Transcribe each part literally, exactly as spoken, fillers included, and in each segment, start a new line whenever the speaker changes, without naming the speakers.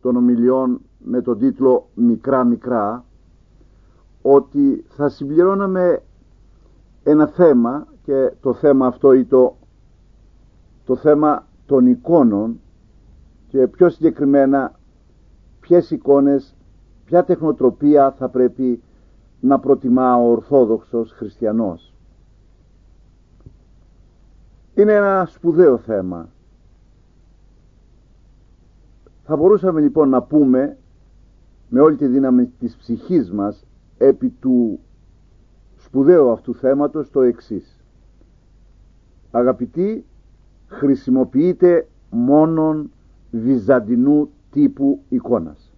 των ομιλιών με τον τίτλο «Μικρά μικρά» ότι θα συμπληρώναμε ένα θέμα, και το θέμα αυτό είναι το, το θέμα των εικόνων, και πιο συγκεκριμένα ποιες εικόνες, ποια τεχνοτροπία θα πρέπει να προτιμά ο Ορθόδοξος Χριστιανός. Είναι ένα σπουδαίο θέμα. Θα μπορούσαμε λοιπόν να πούμε με όλη τη δύναμη της ψυχής μας επί του σπουδαίου αυτού θέματος το εξής: αγαπητοί, χρησιμοποιείται μόνον βυζαντινού τύπου εικόνας.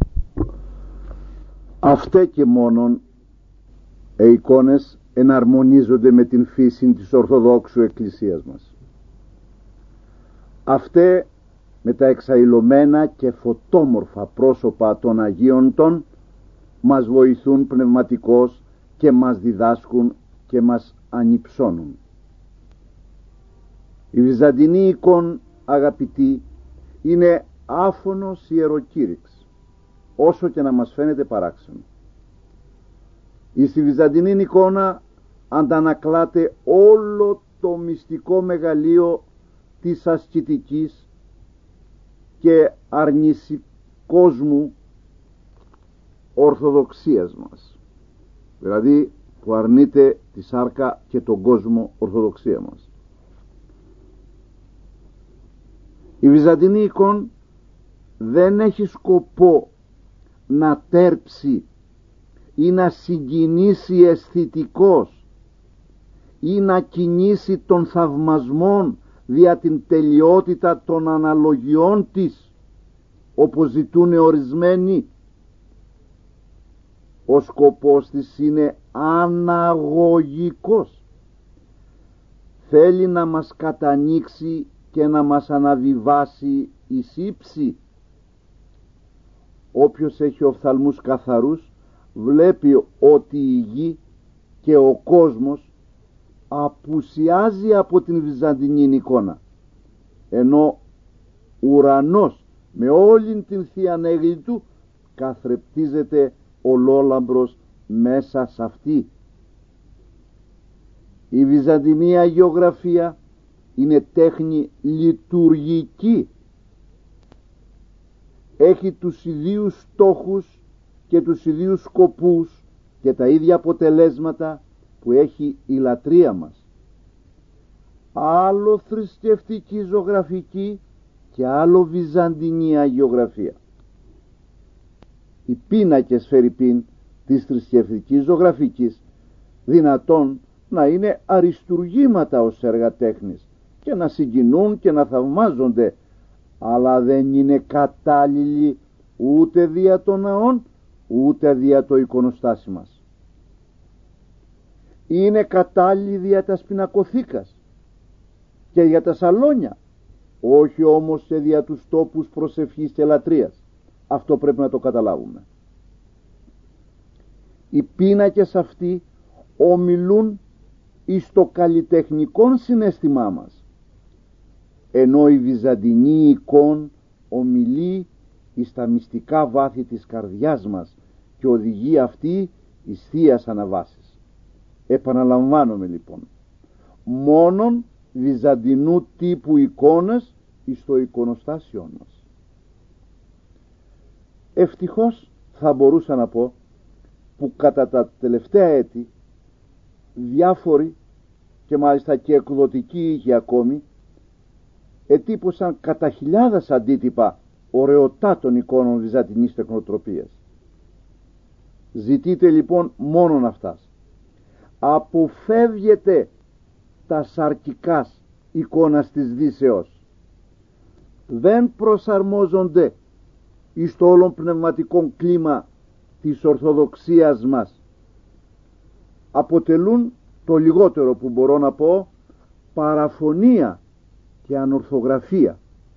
Αυτέ και μόνον οι εικόνες εναρμονίζονται με την φύση της Ορθοδόξου Εκκλησίας μας. Αυτέ με τα εξαϊλωμένα και φωτόμορφα πρόσωπα των Αγίων των μας βοηθούν πνευματικώς και μας διδάσκουν και μας ανυψώνουν. Η βυζαντινή εικόν, αγαπητοί, είναι άφωνος ιεροκήρυξ, όσο και να μας φαίνεται παράξενο. Στη βυζαντινή εικόνα αντανακλάται όλο το μυστικό μεγαλείο της ασκητικής και αρνησικόσμου ορθοδοξίας μας, δηλαδή που αρνείται τη σάρκα και τον κόσμο ορθοδοξία μας. Η βυζαντινή εικόν δεν έχει σκοπό να τέρψει ή να συγκινήσει αισθητικός ή να κινήσει των θαυμασμών δια την τελειότητα των αναλογιών της, όπως ζητούν ορισμένοι. Ο σκοπός της είναι αναγωγικός. Θέλει να μας κατανοίξει και να μας αναβιβάσει εις ύψη. Όποιος έχει οφθαλμούς καθαρούς βλέπει ότι η γη και ο κόσμος απουσιάζει από την βυζαντινή εικόνα, ενώ ουρανός με όλη την θεία νέγλη του καθρεπτίζεται ολόλαμπρος μέσα σε αυτή. Η βυζαντινή αγιογραφία είναι τέχνη λειτουργική. Έχει τους ιδίους στόχους και τους ιδίους σκοπούς και τα ίδια αποτελέσματα που έχει η λατρεία μας. Άλλο θρησκευτική ζωγραφική και άλλο βυζαντινή αγιογραφία. Οι πίνακες φερειπίν της θρησκευτικής ζωγραφικής δυνατόν να είναι αριστουργήματα ως έργα τέχνης και να συγκινούν και να θαυμάζονται, αλλά δεν είναι κατάλληλοι ούτε δια των ναών ούτε δια το εικονοστάσι μας. Είναι κατάλληλοι δια τα πινακοθήκας και για τα σαλόνια, όχι όμως και δια τους τόπους προσευχής και λατρείας. Αυτό πρέπει να το καταλάβουμε. Οι πίνακες αυτοί ομιλούν εις το καλλιτεχνικό συναίσθημά μας, ενώ η βυζαντινή εικόν ομιλεί εις τα μυστικά βάθη της καρδιάς μας και οδηγεί αυτή εις θείας αναβάσεις. Επαναλαμβάνομαι λοιπόν, μόνον βυζαντινού τύπου εικόνες εις το εικονοστάσιό μας. Ευτυχώς θα μπορούσα να πω που κατά τα τελευταία έτη διάφοροι και μάλιστα και εκδοτικοί είχε ακόμη ετύπωσαν κατά χιλιάδες αντίτυπα ωραιοτάτων εικόνων βυζαντινής τεχνοτροπίας. Ζητείτε λοιπόν μόνον αυτάς. Αποφεύγετε τα σαρκικάς εικόνας της Δύσεως. Δεν προσαρμόζονται εις το όλον πνευματικό κλίμα της Ορθοδοξίας μας. Αποτελούν, το λιγότερο που μπορώ να πω, παραφωνία και ανορθογραφία.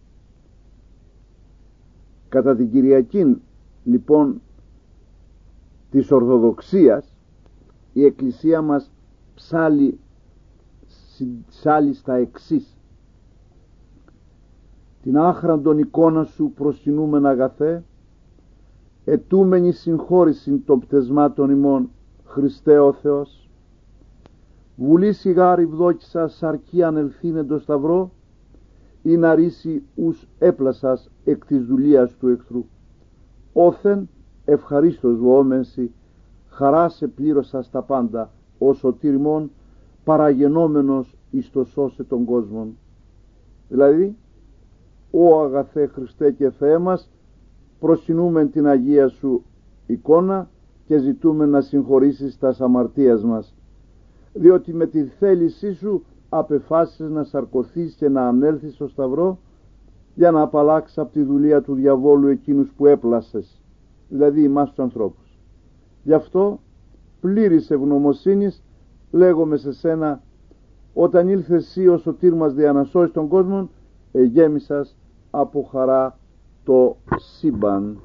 Κατά την Κυριακή λοιπόν της Ορθοδοξίας η Εκκλησία μας ψάλλει, ψάλλει στα εξής: την άχραντον εικόνα σου προσκυνούμεν αγαθέ, ετούμενη συγχώρηση των πτεσμάτων ημών, Χριστέ ο Θεός. Βουλή σιγάρι βδόκησα σαρκή ανελθύνε το σταυρό, ή να ρίσει ους έπλασας εκ της δουλείας του εχθρού. Όθεν ευχαρίστως βοόμενσι, χαρά σε πλήρωσα στα πάντα, ο σωτήρ ημών παραγενόμενος εις το σώσε των κόσμων. Δηλαδή, ο αγαθέ Χριστέ και Θεέ μας, προσκυνούμεν την Αγία Σου εικόνα και ζητούμε να συγχωρήσεις τας αμαρτίας μας, διότι με τη θέλησή Σου απεφάσισες να σαρκωθείς και να ανέλθεις στο σταυρό για να απαλλάξεις από τη δουλεία του διαβόλου εκείνους που έπλασες, δηλαδή εμάς τους ανθρώπους. Γι' αυτό πλήρης ευγνωμοσύνης λέγομαι σε σένα, όταν ήλθες εσύ ο σωτήρ μας δια να σώσεις τον κόσμο, εγέμισας από χαρά το σύμπαν.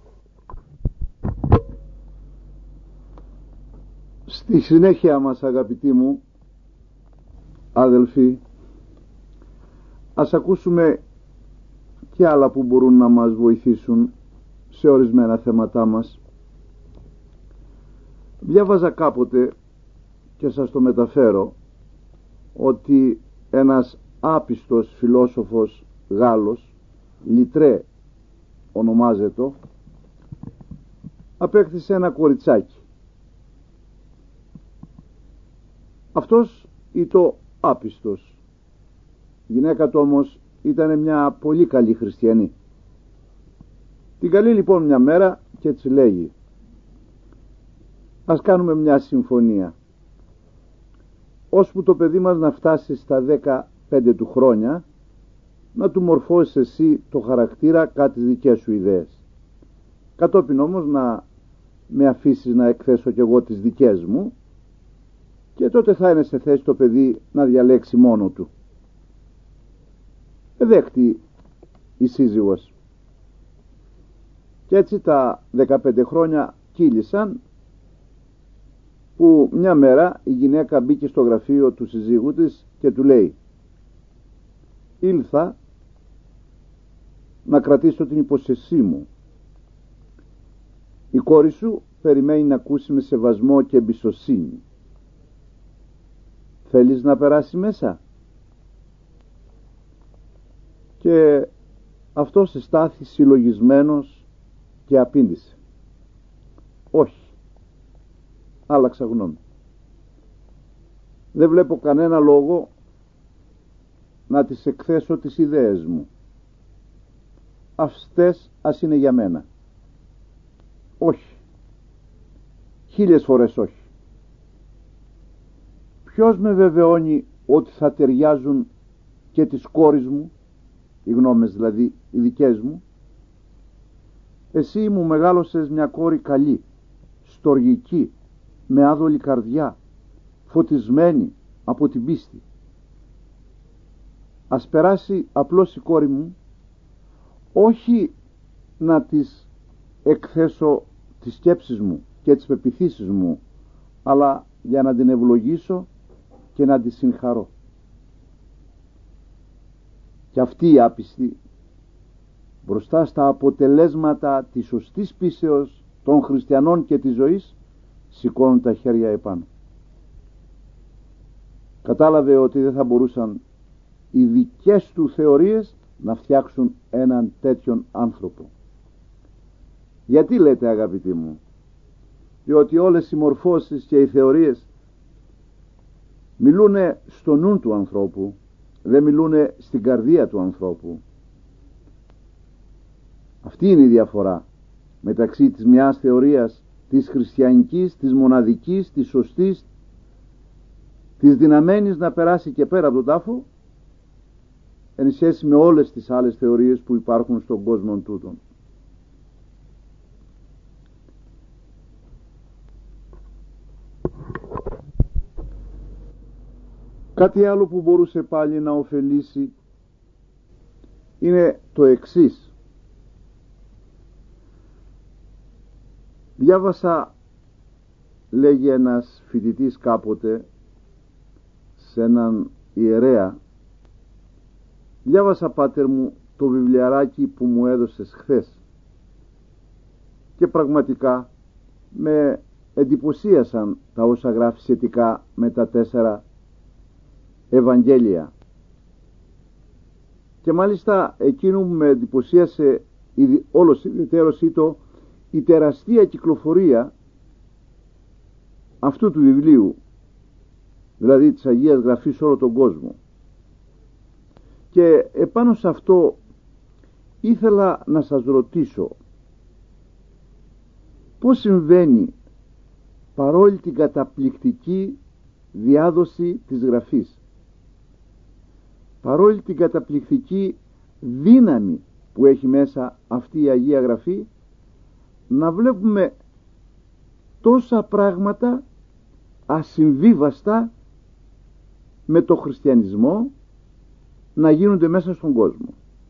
Στη συνέχεια μας, αγαπητοί μου αδελφοί, ας ακούσουμε και άλλα που μπορούν να μας βοηθήσουν σε ορισμένα θέματά μας. Διάβαζα κάποτε και σας το μεταφέρω ότι ένας άπιστος φιλόσοφος Γάλλος, Λιτρέ ονομάζεται, απέκτησε ένα κοριτσάκι. Αυτός ήταν άπιστος. Η γυναίκα του όμως ήταν μια πολύ καλή χριστιανή. Την καλεί λοιπόν μια μέρα και έτσι λέγει: ας κάνουμε μια συμφωνία. Ώσπου το παιδί μας να φτάσει στα δεκαπέντε του χρόνια, να του μορφώσεις εσύ το χαρακτήρα κάτι τις δικές σου ιδέες. Κατόπιν όμως να με αφήσεις να εκθέσω κι εγώ τις δικές μου, και τότε θα είναι σε θέση το παιδί να διαλέξει μόνο του. Εδέχτη η σύζυγος. Και έτσι τα δεκαπέντε χρόνια κύλησαν, που μια μέρα η γυναίκα μπήκε στο γραφείο του συζύγου της και του λέει: ήλθα να κρατήσω την υπόσχεσή μου. Η κόρη σου περιμένει να ακούσει με σεβασμό και εμπιστοσύνη. Θέλεις να περάσει μέσα? Και αυτός εστάθη συλλογισμένος και απήντησε: όχι. Άλλαξα γνώμη. Δεν βλέπω κανένα λόγο να τις εκθέσω τις ιδέες μου. Αυτές ας είναι για μένα. Όχι. Χίλιες φορές όχι. Ποιος με βεβαιώνει ότι θα ταιριάζουν και τις κόρης μου, οι γνώμες δηλαδή οι δικές μου? Εσύ μου μεγάλωσες μια κόρη καλή, στοργική, με άδολη καρδιά, φωτισμένη από την πίστη. Ας περάσει απλώς η κόρη μου, όχι να της εκθέσω τις σκέψεις μου και τις πεποιθήσεις μου, αλλά για να την ευλογήσω και να τη συγχαρώ. Και αυτή η άπιστη μπροστά στα αποτελέσματα της σωστής πίσεως των χριστιανών και της ζωής σηκώνουν τα χέρια επάνω. Κατάλαβε ότι δεν θα μπορούσαν οι δικές του θεωρίες να φτιάξουν έναν τέτοιον άνθρωπο. Γιατί λέτε, αγαπητοί μου? Διότι όλες οι μορφώσεις και οι θεωρίες μιλούνε στο νου του ανθρώπου, δεν μιλούνε στην καρδία του ανθρώπου. Αυτή είναι η διαφορά μεταξύ της μιας θεωρίας, της χριστιανικής, της μοναδικής, της σωστής, της δυναμένης να περάσει και πέρα από τον τάφο, εν σχέση με όλες τις άλλες θεωρίες που υπάρχουν στον κόσμο τούτον. Κάτι άλλο που μπορούσε πάλι να ωφελήσει είναι το εξής. Διάβασα, λέγει ένας φοιτητής κάποτε σε έναν ιερέα, διάβασα, πάτερ μου, το βιβλιαράκι που μου έδωσες χθες και πραγματικά με εντυπωσίασαν τα όσα γράφει σχετικά με τα τέσσερα Ευαγγέλια. Και μάλιστα εκείνο που με εντυπωσίασε όλος ιδιαίτερος ήτο η τεραστία κυκλοφορία αυτού του βιβλίου, δηλαδή της Αγίας Γραφής σε όλο τον κόσμο. Και επάνω σε αυτό ήθελα να σας ρωτήσω πώς συμβαίνει παρόλη την καταπληκτική διάδοση της Γραφής, παρόλη την καταπληκτική δύναμη που έχει μέσα αυτή η Αγία Γραφή, να βλέπουμε τόσα πράγματα ασυμβίβαστα με το χριστιανισμό να γίνονται μέσα στον κόσμο.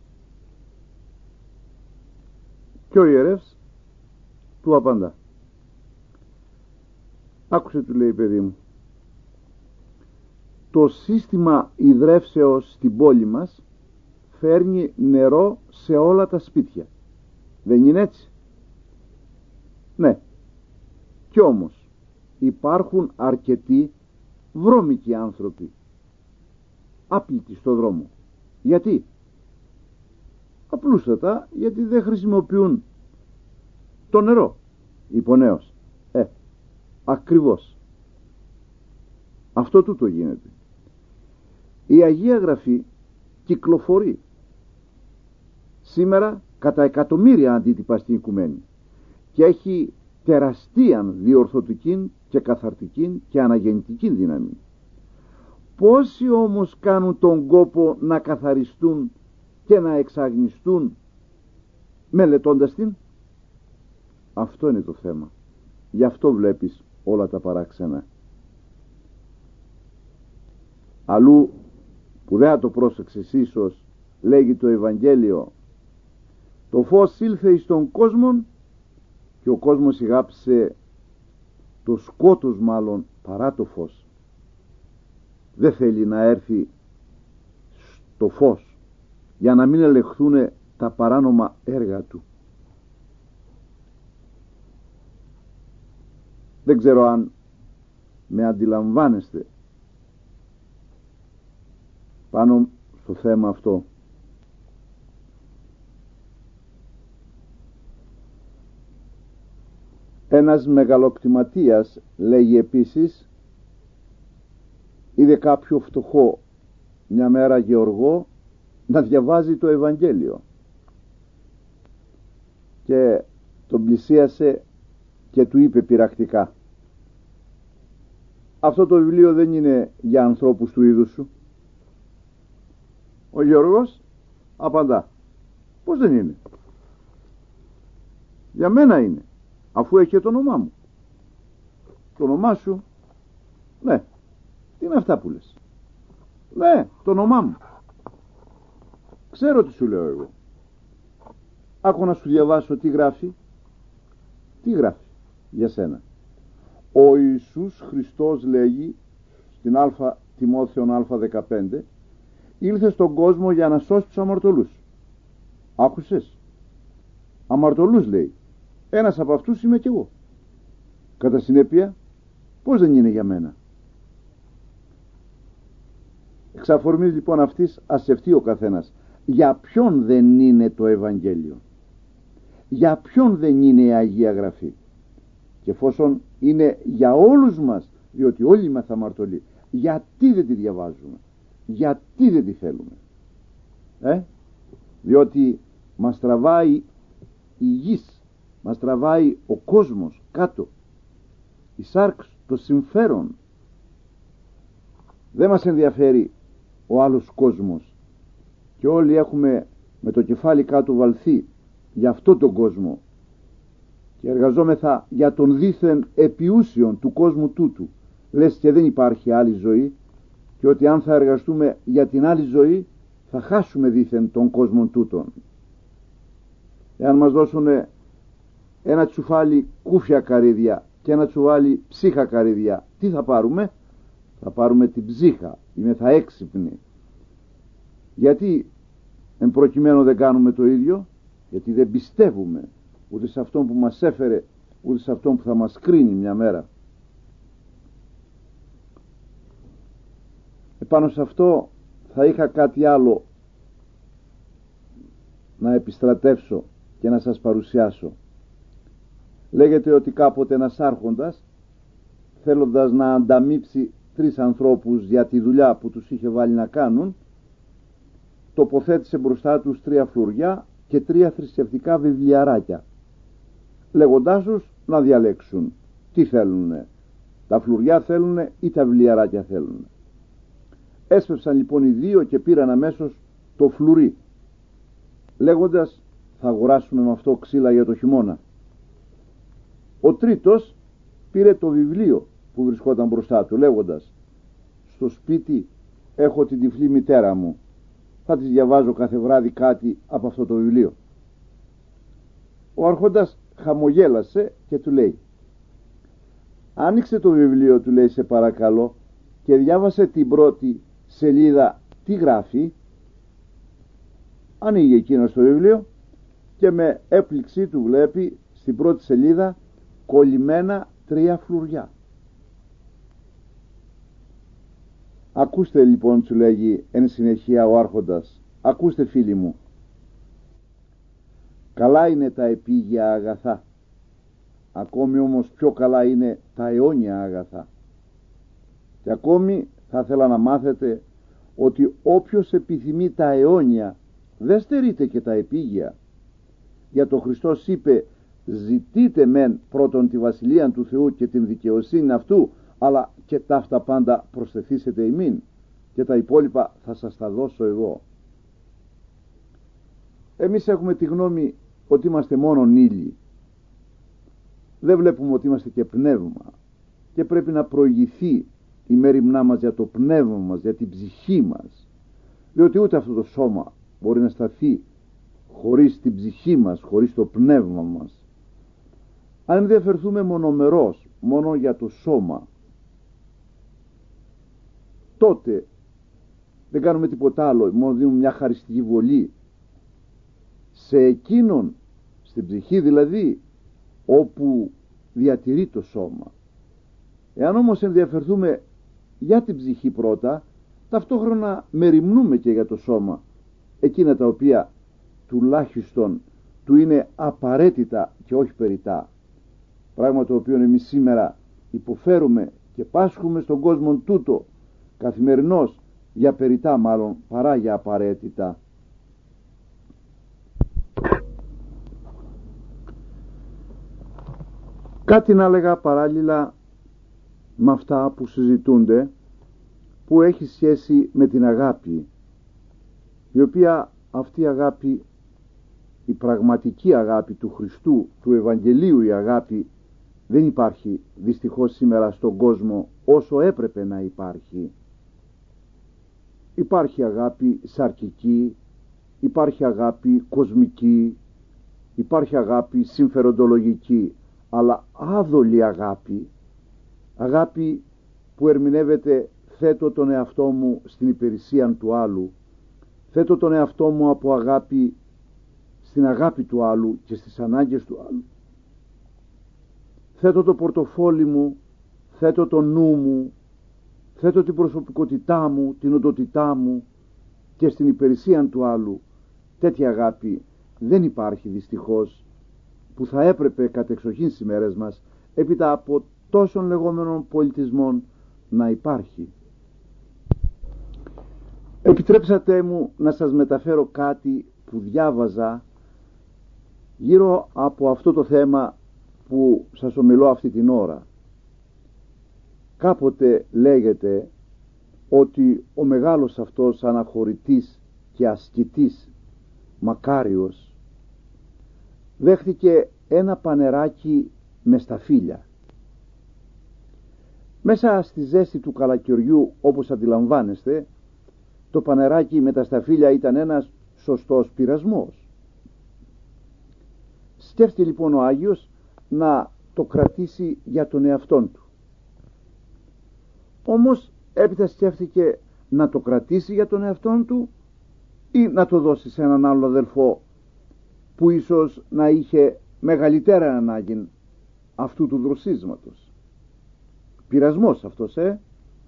Και ο ιερεύς του απαντά. Άκουσε, του λέει, παιδί μου, το σύστημα ιδρεύσεως στην πόλη μας φέρνει νερό σε όλα τα σπίτια. Δεν είναι έτσι? Ναι. Κι όμως υπάρχουν αρκετοί βρώμικοι άνθρωποι άπλητοι στο δρόμο. Γιατί? Απλούστατα γιατί δεν χρησιμοποιούν το νερό. Υπονέως. Ε, ακριβώς. Αυτό τούτο γίνεται. Η Αγία Γραφή κυκλοφορεί σήμερα κατά εκατομμύρια αντίτυπα στην οικουμένη και έχει τεραστίαν διορθωτική και καθαρτική και αναγεννητική δύναμη. Πόσοι όμως κάνουν τον κόπο να καθαριστούν και να εξαγνιστούν μελετώντας την? Αυτό είναι το θέμα. Γι' αυτό βλέπεις όλα τα παράξενα. Αλλού που δεν το πρόσεξες ίσως, λέγει το Ευαγγέλιο, το φως ήλθε εις τον κόσμον και ο κόσμος ηγάψε το σκότος μάλλον παρά το φως. Δεν θέλει να έρθει στο φως για να μην ελεγχθούν τα παράνομα έργα του. Δεν ξέρω αν με αντιλαμβάνεστε πάνω στο θέμα αυτό. Ένας μεγαλοκτηματίας λέγει επίσης, είδε κάποιο φτωχό μια μέρα γεωργό να διαβάζει το Ευαγγέλιο και τον πλησίασε και του είπε πειρακτικά, αυτό το βιβλίο δεν είναι για ανθρώπους του είδους σου? Ο Γεωργός απαντά, πώς δεν είναι? Για μένα είναι, αφού έχει το όνομά μου. Το όνομά σου? Ναι. Τι είναι αυτά που λες? Ναι, το όνομά μου. Ξέρω τι σου λέω εγώ. Άκου να σου διαβάσω τι γράφει. Τι γράφει για σένα? Ο Ιησούς Χριστός, λέγει στην Α Τιμόθεον Α δεκαπέντε, ήλθε στον κόσμο για να σώσει τους αμαρτωλούς. Άκουσες? Αμαρτωλούς, λέει. Ένας από αυτούς είμαι κι εγώ. Κατά συνέπεια, πώς δεν είναι για μένα? Εξ αφορμής λοιπόν αυτής ας σκεφτεί ο καθένας, για ποιον δεν είναι το Ευαγγέλιο? Για ποιον δεν είναι η Αγία Γραφή? Και εφόσον είναι για όλους μας, διότι όλοι είμαστε αμαρτωλοί, γιατί δεν τη διαβάζουμε? Γιατί δεν τη θέλουμε? Ε? Διότι μας τραβάει η γης, μας τραβάει ο κόσμος κάτω, η σάρξ, το συμφέρον. Δεν μας ενδιαφέρει ο άλλος κόσμος και όλοι έχουμε με το κεφάλι κάτω βαλθεί για αυτό τον κόσμο και εργαζόμεθα για τον δίθεν επιούσιον του κόσμου τούτου, λες και δεν υπάρχει άλλη ζωή και ότι αν θα εργαστούμε για την άλλη ζωή θα χάσουμε δίθεν τον κόσμο τούτον. Εάν μας δώσουν ένα τσουφάλι κούφια καρύδια και ένα τσουφάλι ψύχα καρύδια, τι θα πάρουμε? Θα πάρουμε την ψύχα. Είμαι θα έξυπνη. Γιατί εν προκειμένου δεν κάνουμε το ίδιο, γιατί δεν πιστεύουμε ούτε σε αυτόν που μας έφερε, ούτε σε αυτόν που θα μας κρίνει μια μέρα. Επάνω σε αυτό θα είχα κάτι άλλο να επιστρατεύσω και να σας παρουσιάσω. Λέγεται ότι κάποτε ένας άρχοντας, θέλοντας να ανταμείψει τρεις ανθρώπους για τη δουλειά που τους είχε βάλει να κάνουν, τοποθέτησε μπροστά τους τρία φλουριά και τρία θρησκευτικά βιβλιαράκια, λέγοντάς τους να διαλέξουν τι θέλουνε, τα φλουριά θέλουνε ή τα βιβλιαράκια θέλουνε. Έσπευσαν λοιπόν οι δύο και πήραν αμέσως το φλουρί, λέγοντας θα αγοράσουμε με αυτό ξύλα για το χειμώνα. Ο τρίτος πήρε το βιβλίο που βρισκόταν μπροστά του, λέγοντας στο σπίτι έχω την τυφλή μητέρα μου, θα της διαβάζω κάθε βράδυ κάτι από αυτό το βιβλίο. Ο άρχοντας χαμογέλασε και του λέει, άνοιξε το βιβλίο, του λέει, σε παρακαλώ, και διάβασε την πρώτη σελίδα τι γράφει. Ανοίγει εκείνο το βιβλίο και με έπληξή του βλέπει στην πρώτη σελίδα κολλημένα τρία φλουριά. Ακούστε λοιπόν, του λέγει εν συνεχεία ο άρχοντας, ακούστε φίλοι μου, καλά είναι τα επίγεια αγαθά, ακόμη όμως πιο καλά είναι τα αιώνια αγαθά. Και ακόμη θα ήθελα να μάθετε ότι όποιος επιθυμεί τα αιώνια δεν στερείται και τα επίγεια. Για το Χριστός είπε, ζητείτε μεν πρώτον τη βασιλεία του Θεού και την δικαιοσύνη αυτού, αλλά και ταύτα πάντα προσθεθήσετε ημίν, και τα υπόλοιπα θα σας τα δώσω εγώ. Εμείς έχουμε τη γνώμη ότι είμαστε μόνον ύλη. Δεν βλέπουμε ότι είμαστε και πνεύμα, και πρέπει να προηγηθεί η μέριμνά μας για το πνεύμα μας, για την ψυχή μας, διότι ούτε αυτό το σώμα μπορεί να σταθεί χωρίς την ψυχή μας, χωρίς το πνεύμα μας. Αν ενδιαφερθούμε μονομερός μόνο για το σώμα, τότε δεν κάνουμε τίποτα άλλο, μόνο δίνουμε μια χαριστική βολή σε εκείνον, στην ψυχή δηλαδή, όπου διατηρεί το σώμα. Εάν όμως ενδιαφερθούμε για την ψυχή πρώτα, ταυτόχρονα μεριμνούμε και για το σώμα, εκείνα τα οποία τουλάχιστον του είναι απαραίτητα και όχι περιτά, πράγμα το οποίο εμείς σήμερα υποφέρουμε και πάσχουμε στον κόσμο τούτο καθημερινώς, για περιτά μάλλον παρά για απαραίτητα. Κάτι να έλεγα παράλληλα με αυτά που συζητούνται, που έχει σχέση με την αγάπη, η οποία αυτή η αγάπη, η πραγματική αγάπη του Χριστού, του Ευαγγελίου, η αγάπη δεν υπάρχει δυστυχώς σήμερα στον κόσμο όσο έπρεπε να υπάρχει. Υπάρχει αγάπη σαρκική, υπάρχει αγάπη κοσμική, υπάρχει αγάπη συμφεροντολογική, αλλά άδολη αγάπη, αγάπη που ερμηνεύεται θέτω τον εαυτό μου στην υπηρεσία του άλλου, θέτω τον εαυτό μου από αγάπη στην αγάπη του άλλου και στις ανάγκες του άλλου, θέτω το πορτοφόλι μου, θέτω το νου μου, θέτω την προσωπικότητά μου, την οντότητά μου και στην υπηρεσία του άλλου. Τέτοια αγάπη δεν υπάρχει δυστυχώς, που θα έπρεπε κατεξοχήν στις μέρες μας, έπειτα από τόσων λεγόμενων πολιτισμών, να υπάρχει. Επιτρέψατε μου να σας μεταφέρω κάτι που διάβαζα γύρω από αυτό το θέμα που σας ομιλώ αυτή την ώρα. Κάποτε λέγεται ότι ο μεγάλος αυτός αναχωρητής και ασκητής Μακάριος δέχτηκε ένα πανεράκι με σταφύλια. Μέσα στη ζέστη του καλακαιριού, όπως αντιλαμβάνεστε, το πανεράκι με τα σταφύλια ήταν ένας σωστός πειρασμός. Σκέφτηκε λοιπόν ο Άγιος να το κρατήσει για τον εαυτόν του. Όμως έπειτα σκέφτηκε να το κρατήσει για τον εαυτόν του ή να το δώσει σε έναν άλλο αδελφό που ίσως να είχε μεγαλύτερα ανάγκη αυτού του δροσίσματος. Πειρασμός αυτός, ε!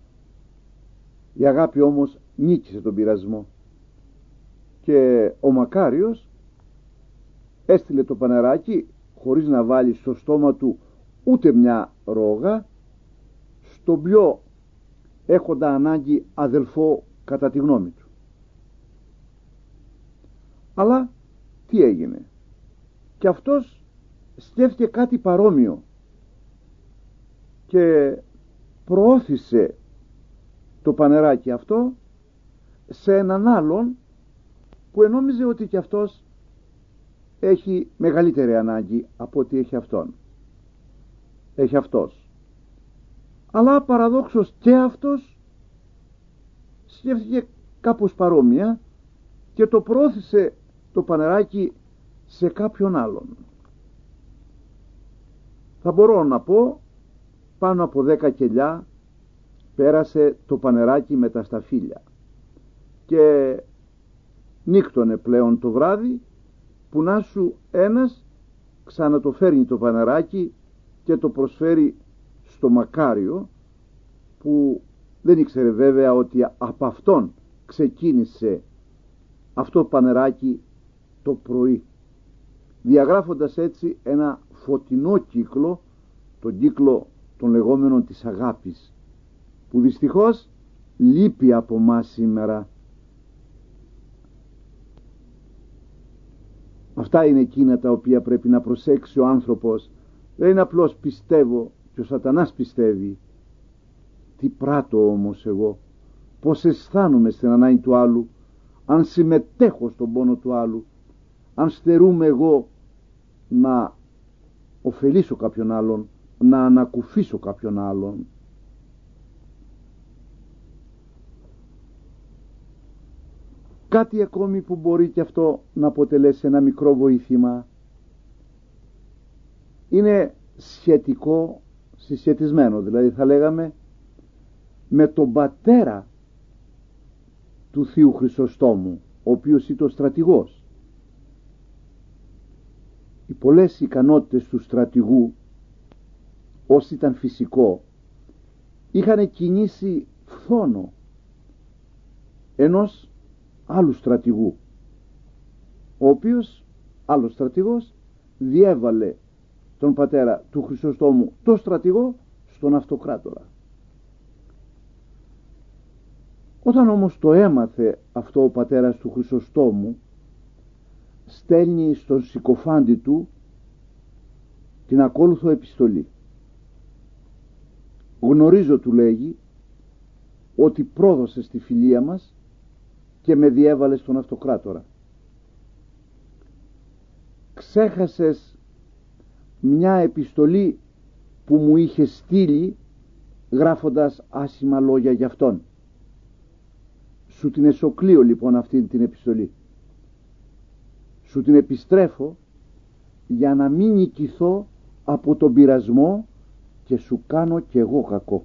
Η αγάπη όμως νίκησε τον πειρασμό και ο Μακάριος έστειλε το πανεράκι χωρίς να βάλει στο στόμα του ούτε μια ρόγα, στον πιο έχοντα ανάγκη αδελφό κατά τη γνώμη του. Αλλά τι έγινε? Και αυτός σκέφτηκε κάτι παρόμοιο και προώθησε το πανεράκι αυτό σε έναν άλλον που ενόμιζε ότι και αυτός έχει μεγαλύτερη ανάγκη από ότι έχει αυτόν. Έχει αυτός. Αλλά παραδόξως και αυτός σκέφτηκε κάπως παρόμοια και το προώθησε το πανεράκι σε κάποιον άλλον. Θα μπορώ να πω πάνω από δέκα κελιά πέρασε το πανεράκι με τα σταφύλια και νύκτωνε πλέον το βράδυ που να σου ένας ξανατοφέρνει το πανεράκι και το προσφέρει στο Μακάριο, που δεν ήξερε βέβαια ότι από αυτόν ξεκίνησε αυτό το πανεράκι το πρωί, διαγράφοντας έτσι ένα φωτεινό κύκλο, τον κύκλο των λεγόμενων της αγάπης, που δυστυχώς λείπει από μας σήμερα. Αυτά είναι εκείνα τα οποία πρέπει να προσέξει ο άνθρωπος. Δεν είναι απλώς πιστεύω και ο σατανάς πιστεύει. Τι πράττω όμως εγώ? Πώς αισθάνομαι στην ανάγκη του άλλου? Αν συμμετέχω στον πόνο του άλλου? Αν στερούμε εγώ να ωφελήσω κάποιον άλλον, να ανακουφίσω κάποιον άλλον? Κάτι ακόμη που μπορεί και αυτό να αποτελέσει ένα μικρό βοήθημα είναι σχετικό, συσχετισμένο δηλαδή θα λέγαμε με τον πατέρα του Θείου Χρυσοστόμου, ο οποίος ήταν ο στρατηγός. Οι πολλές ικανότητες του στρατηγού, όσοι ήταν φυσικό, είχαν κινήσει φθόνο ενός άλλου στρατηγού, ο οποίος άλλος στρατηγός διέβαλε τον πατέρα του Χρυσοστόμου, το στρατηγό, στον αυτοκράτορα. Όταν όμως το έμαθε αυτό ο πατέρας του Χρυσοστόμου, στέλνει στον συκοφάντη του την ακόλουθο επιστολή. Γνωρίζω, του λέγει, ότι πρόδωσε στη φιλία μας και με διέβαλε στον αυτοκράτορα. Ξέχασες μια επιστολή που μου είχε στείλει γράφοντας άσχημα λόγια για αυτόν. Σου την εσωκλείω λοιπόν αυτή την επιστολή. Σου την επιστρέφω για να μην νικηθώ από τον πειρασμό και σου κάνω κι εγώ κακό.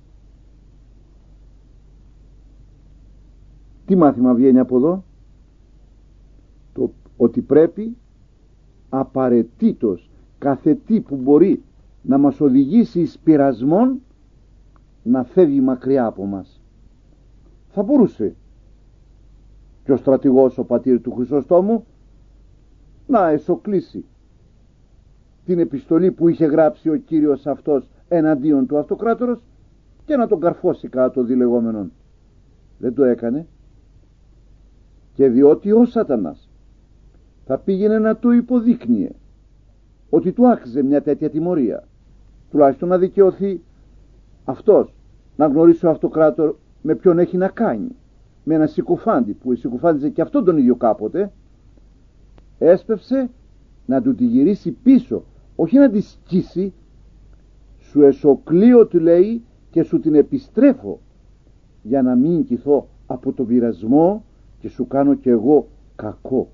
Τι μάθημα βγαίνει από εδώ? Το ότι πρέπει απαραίτητος κάθε τι που μπορεί να μας οδηγήσει εις πειρασμόν να φεύγει μακριά από μας. Θα μπορούσε και ο στρατηγός, ο πατήρ του Χρυσοστόμου, να εσωκλήσει την επιστολή που είχε γράψει ο κύριος αυτός εναντίον του αυτοκράτορος και να τον καρφώσει κάτω των διλεγόμενων. Δεν το έκανε, και διότι ο σατανάς θα πήγαινε να του υποδείκνυε ότι του άξιζε μια τέτοια τιμωρία, τουλάχιστον να δικαιωθεί αυτός, να γνωρίσει ο αυτοκράτορ με ποιον έχει να κάνει, με ένα συκοφάντη που συκοφάντιζε και αυτόν τον ίδιο κάποτε, έσπευσε να του τη γυρίσει πίσω, όχι να τη σκίσει. Σου εσωκλείω, του λέει, και σου την επιστρέφω για να μην νικηθώ από τον πειρασμό και σου κάνω κι εγώ κακό.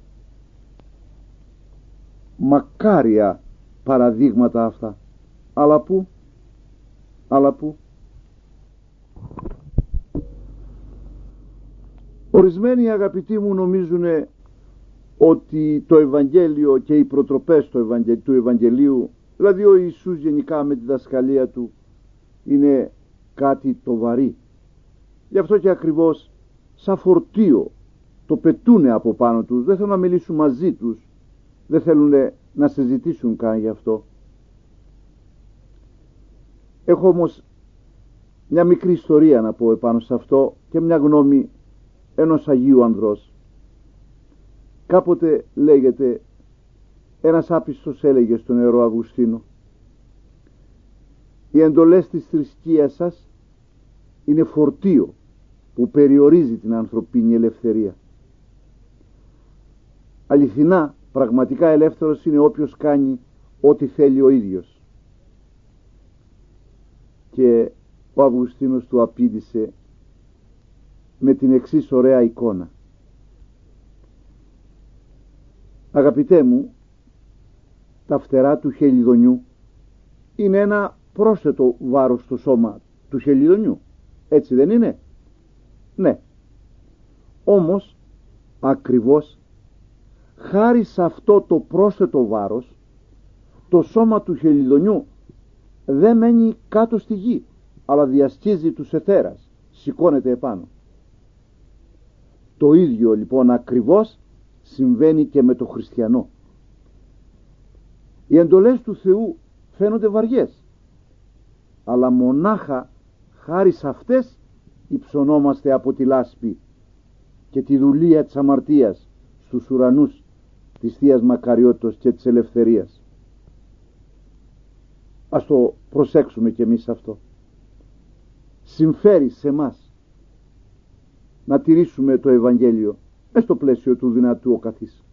Μακάρια παραδείγματα αυτά. Αλλά πού, αλλά πού. Ορισμένοι αγαπητοί μου νομίζουν ότι το Ευαγγέλιο και οι προτροπές του Ευαγγελίου, δηλαδή ο Ιησούς γενικά με τη δασκαλία του, είναι κάτι το βαρύ. Γι' αυτό και ακριβώς σαν φορτίο το πετούνε από πάνω τους, δεν θέλουν να μιλήσουν μαζί τους, δεν θέλουν να συζητήσουν καν γι' αυτό. Έχω όμως μια μικρή ιστορία να πω επάνω σε αυτό και μια γνώμη ενός Αγίου Ανδρός. Κάποτε, λέγεται, ένας άπιστος έλεγε στον Ιερό Αυγουστίνο: οι εντολές της θρησκείας σας είναι φορτίο που περιορίζει την ανθρωπίνη ελευθερία. Αληθινά, πραγματικά ελεύθερος είναι όποιος κάνει ό,τι θέλει ο ίδιος. Και ο Αυγουστίνος του απήντησε με την εξής ωραία εικόνα: αγαπητέ μου, τα φτερά του χελιδονιού είναι ένα πρόσθετο βάρος στο σώμα του χελιδονιού, έτσι δεν είναι? Ναι. Όμως ακριβώς χάρη σε αυτό το πρόσθετο βάρος, το σώμα του χελιδονιού δεν μένει κάτω στη γη, αλλά διασχίζει τους αιθέρας, σηκώνεται επάνω. Το ίδιο λοιπόν ακριβώς συμβαίνει και με το χριστιανό. Οι εντολές του Θεού φαίνονται βαριές, αλλά μονάχα χάρη σε αυτές υψωνόμαστε από τη λάσπη και τη δουλεία της αμαρτίας στους ουρανούς της Θείας Μακαριότητος και της ελευθερίας. Ας το προσέξουμε κι εμείς αυτό. Συμφέρει σε μας να τηρήσουμε το Ευαγγέλιο μες στο πλαίσιο του δυνατού ο καθής.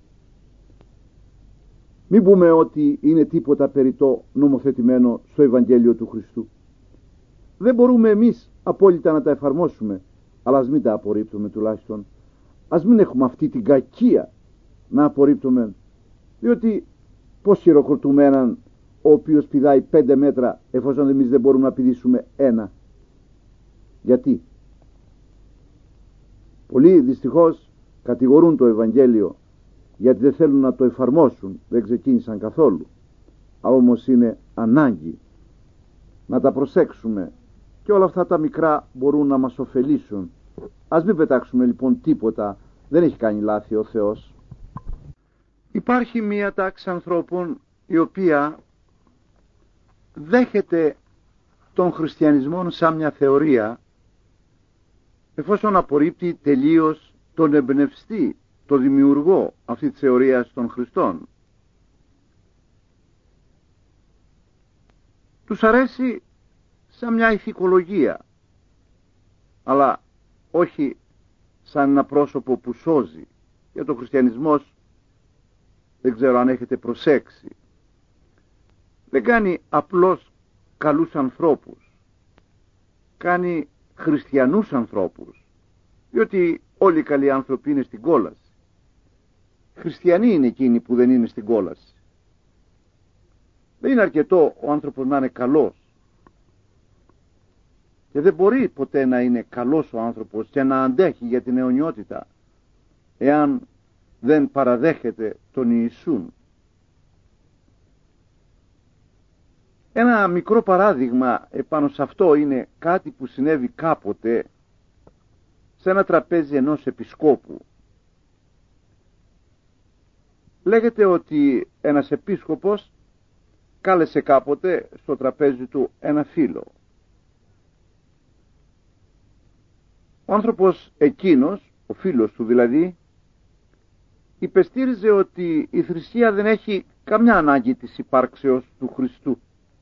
Μην πούμε ότι είναι τίποτα περιττό νομοθετημένο στο Ευαγγέλιο του Χριστού. Δεν μπορούμε εμείς απόλυτα να τα εφαρμόσουμε, αλλά ας μην τα απορρίπτουμε τουλάχιστον. Ας μην έχουμε αυτή την κακία να απορρίπτουμε, διότι πώς χειροκροτούμε έναν ο οποίος πηδάει πέντε μέτρα εφόσον εμείς δεν μπορούμε να πηδήσουμε ένα? Γιατί? Πολλοί δυστυχώς κατηγορούν το Ευαγγέλιο γιατί δεν θέλουν να το εφαρμόσουν, δεν ξεκίνησαν καθόλου. Αλλά όμως είναι ανάγκη να τα προσέξουμε και όλα αυτά τα μικρά μπορούν να μας ωφελήσουν. Ας μην πετάξουμε λοιπόν τίποτα, δεν έχει κάνει λάθη ο Θεός. Υπάρχει μία τάξη ανθρώπων η οποία δέχεται τον χριστιανισμό σαν μια θεωρία, εφόσον απορρίπτει τελείως τον εμπνευστή, τον δημιουργό αυτή της θεωρίας των Χριστών. Τους αρέσει σαν μια ηθικολογία, αλλά όχι σαν ένα πρόσωπο που σώζει. Για το χριστιανισμός, δεν ξέρω αν έχετε προσέξει, δεν κάνει απλώς καλούς ανθρώπους, κάνει χριστιανούς ανθρώπους, διότι όλοι οι καλοί άνθρωποι είναι στην κόλαση. Χριστιανοί είναι εκείνοι που δεν είναι στην κόλαση. Δεν είναι αρκετό ο άνθρωπος να είναι καλός, και δεν μπορεί ποτέ να είναι καλός ο άνθρωπος και να αντέχει για την αιωνιότητα εάν δεν παραδέχεται τον Ιησούν. Ένα μικρό παράδειγμα επάνω σε αυτό είναι κάτι που συνέβη κάποτε σε ένα τραπέζι ενός επισκόπου. Λέγεται ότι ένας επίσκοπος κάλεσε κάποτε στο τραπέζι του ένα φίλο. Ο άνθρωπος εκείνος, ο φίλος του δηλαδή, υπεστήριζε ότι η θρησκεία δεν έχει καμιά ανάγκη της υπάρξεως του Χριστού.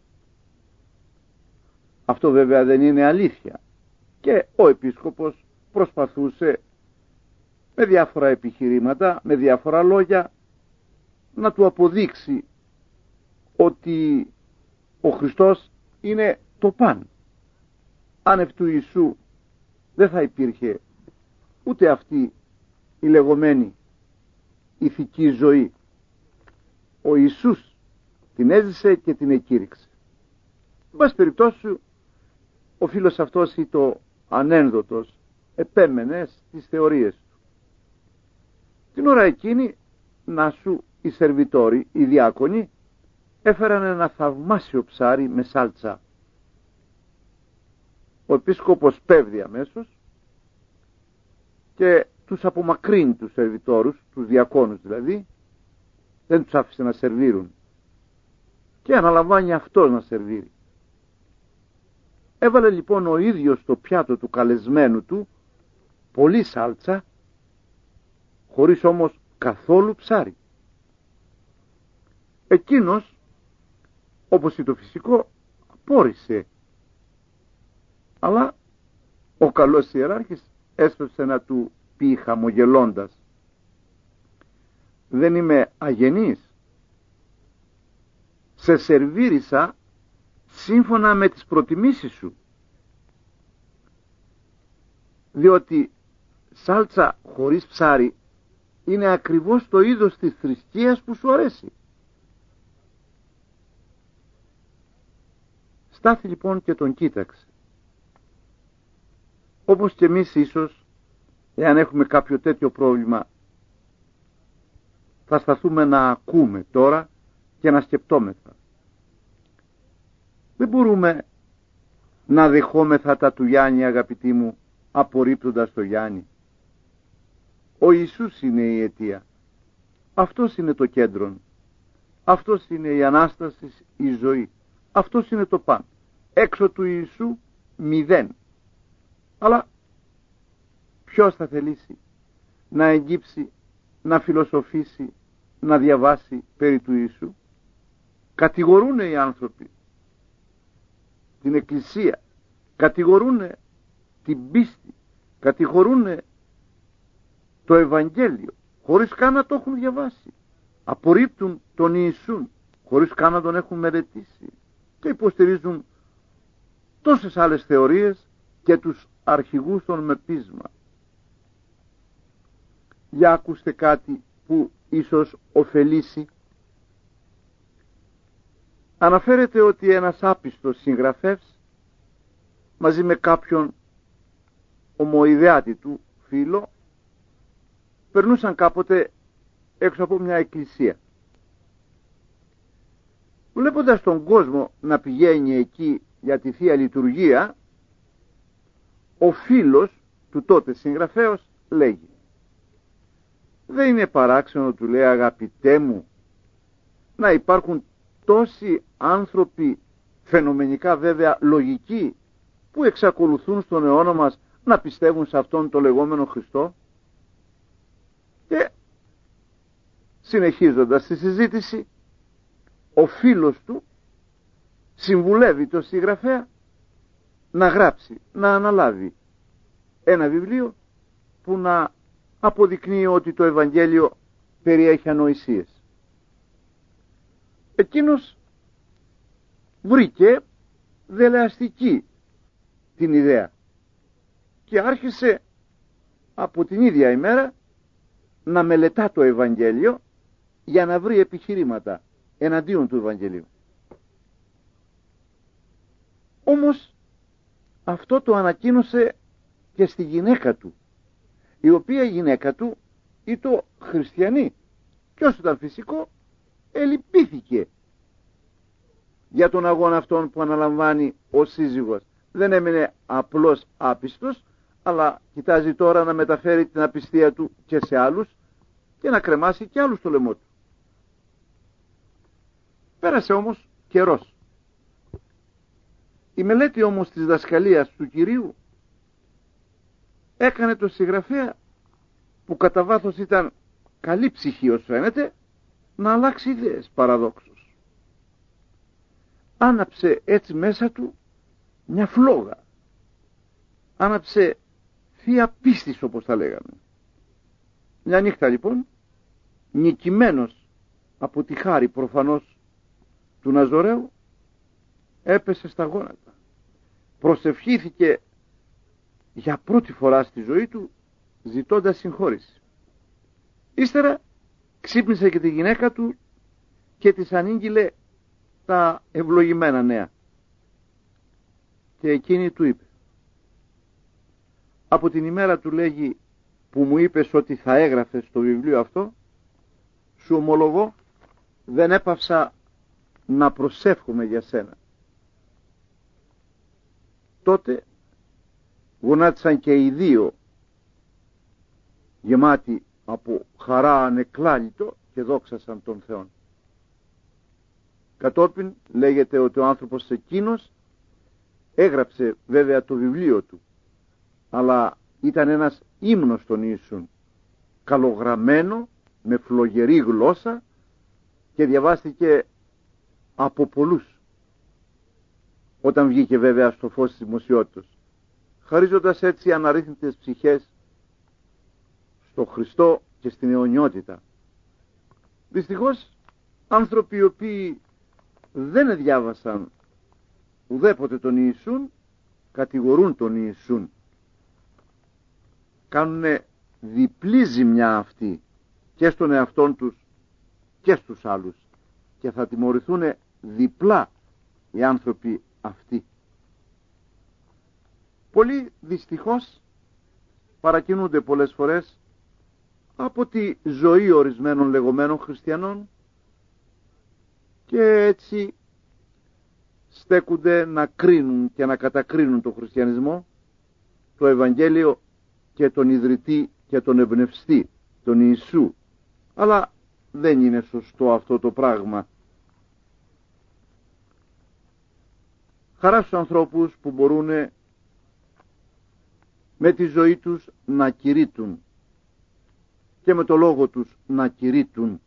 Αυτό βέβαια δεν είναι αλήθεια, και ο επίσκοπος προσπαθούσε με διάφορα επιχειρήματα, με διάφορα λόγια να του αποδείξει ότι ο Χριστός είναι το παν. Άνευ του Ιησού δεν θα υπήρχε ούτε αυτή η λεγόμενη ηθική ζωή. Ο Ιησούς την έζησε και την εκήρυξε. Εν πάση περιπτώσει, ο φίλος αυτός ή το ανένδοτος επέμενε στις θεωρίες του. Την ώρα εκείνη, να σου οι σερβιτόροι, οι διάκονοι, έφεραν ένα θαυμάσιο ψάρι με σάλτσα. Ο επίσκοπος πέφτει αμέσως και τους απομακρύνει τους σερβιτόρους, τους διακόνους δηλαδή, δεν τους άφησε να σερβίρουν και αναλαμβάνει αυτός να σερβίρει. Έβαλε λοιπόν ο ίδιος στο πιάτο του καλεσμένου του πολύ σάλτσα, χωρίς όμως καθόλου ψάρι. Εκείνος, όπως είναι το φυσικό, απόρρισε, αλλά ο καλός ιεράρχης έσπευσε να του πει χαμογελώντας: δεν είμαι αγενής, σε σερβίρισα σύμφωνα με τις προτιμήσεις σου, διότι σάλτσα χωρίς ψάρι είναι ακριβώς το είδος της θρησκείας που σου αρέσει. Στάθη λοιπόν και τον κοίταξε. Όπως και εμείς ίσως, εάν έχουμε κάποιο τέτοιο πρόβλημα, θα σταθούμε να ακούμε τώρα και να σκεπτόμεθα. Δεν μπορούμε να δεχόμεθα τα του Γιάννη, αγαπητοί μου, απορρίπτοντας το Γιάννη. Ο Ιησούς είναι η αιτία. Αυτός είναι το κέντρο. Αυτός είναι η Ανάσταση, η ζωή. Αυτός είναι το παν. Έξω του Ιησού μηδέν. Αλλά ποιος θα θελήσει να εγγύψει, να φιλοσοφήσει, να διαβάσει περί του Ιησού? Κατηγορούν οι άνθρωποι την Εκκλησία, κατηγορούν την πίστη, κατηγορούν το Ευαγγέλιο χωρίς καν να το έχουν διαβάσει. Απορρίπτουν τον Ιησούν χωρίς καν να τον έχουν μελετήσει και υποστηρίζουν τόσες άλλες θεωρίες και τους αρχηγούς των με πείσμα. Για ακούστε κάτι που ίσως ωφελήσει. Αναφέρεται ότι ένας άπιστος συγγραφεύς μαζί με κάποιον ομοειδεάτη του φίλο περνούσαν κάποτε έξω από μια εκκλησία. Βλέποντας τον κόσμο να πηγαίνει εκεί για τη Θεία Λειτουργία, ο φίλος του τότε συγγραφέως λέγει: δεν είναι παράξενο, του λέει, αγαπητέ μου, να υπάρχουν τόσοι άνθρωποι, φαινομενικά βέβαια λογικοί, που εξακολουθούν στον αιώνα μας να πιστεύουν σε αυτόν το λεγόμενο Χριστό? Και συνεχίζοντας τη συζήτηση, ο φίλος του συμβουλεύει τον συγγραφέα να γράψει, να αναλάβει ένα βιβλίο που να αποδεικνύει ότι το Ευαγγέλιο περιέχει ανοησίες. Εκείνος βρήκε δελεαστική την ιδέα και άρχισε από την ίδια ημέρα να μελετά το Ευαγγέλιο για να βρει επιχειρήματα εναντίον του Ευαγγελίου. Όμως αυτό το ανακοίνωσε και στη γυναίκα του, η οποία γυναίκα του ήταν χριστιανή, και όσο ήταν φυσικό ελυπήθηκε για τον αγώνα αυτόν που αναλαμβάνει ο σύζυγος. Δεν έμεινε απλώς άπιστος, αλλά κοιτάζει τώρα να μεταφέρει την απιστία του και σε άλλους και να κρεμάσει και άλλους το λαιμό του. Πέρασε όμως καιρός. Η μελέτη όμως της δασκαλίας του Κυρίου έκανε το συγγραφέα, που κατά βάθος ήταν καλή ψυχή ως φαίνεται, να αλλάξει ιδέες παραδόξως. Άναψε έτσι μέσα του μια φλόγα. Άναψε θεία πίστης, όπως τα λέγαμε. Μια νύχτα λοιπόν, νικημένος από τη χάρη προφανώς του Ναζωραίου, έπεσε στα γόνατα. Προσευχήθηκε για πρώτη φορά στη ζωή του, ζητώντας συγχώρηση. Ύστερα ξύπνησε και τη γυναίκα του και της ανήγγειλε τα ευλογημένα νέα. Και εκείνη του είπε: από την ημέρα, του λέγει, που μου είπες ότι θα έγραφες στο βιβλίο αυτό, σου ομολογώ δεν έπαυσα να προσεύχομαι για σένα. Τότε γονάτισαν και οι δύο γεμάτοι από χαρά ανεκλάλητο και δόξασαν τον Θεόν. Κατόπιν λέγεται ότι ο άνθρωπος εκείνος έγραψε βέβαια το βιβλίο του, αλλά ήταν ένας ύμνος των Ιησούν, καλογραμμένο με φλογερή γλώσσα και διαβάστηκε από πολλούς όταν βγήκε βέβαια στο φως της δημοσιότητας, χαρίζοντας έτσι αναρρύθμιτες ψυχές στο Χριστό και στην αιωνιότητα. Δυστυχώς άνθρωποι οι οποίοι δεν διάβασαν ουδέποτε τον Ιησούν κατηγορούν τον Ιησούν, κάνουν διπλή ζημιά αυτή και στον εαυτόν τους και στους άλλους και θα τιμωρηθούν διπλά οι άνθρωποι αυτοί. Πολλοί δυστυχώς παρακινούνται πολλές φορές από τη ζωή ορισμένων λεγόμενων χριστιανών και έτσι στέκονται να κρίνουν και να κατακρίνουν τον χριστιανισμό, το Ευαγγέλιο και τον ιδρυτή και τον εμπνευστή, τον Ιησού. Αλλά δεν είναι σωστό αυτό το πράγμα. Χαρά στους ανθρώπους που μπορούν με τη ζωή τους να κηρύττουν και με το λόγο τους να κηρύττουν.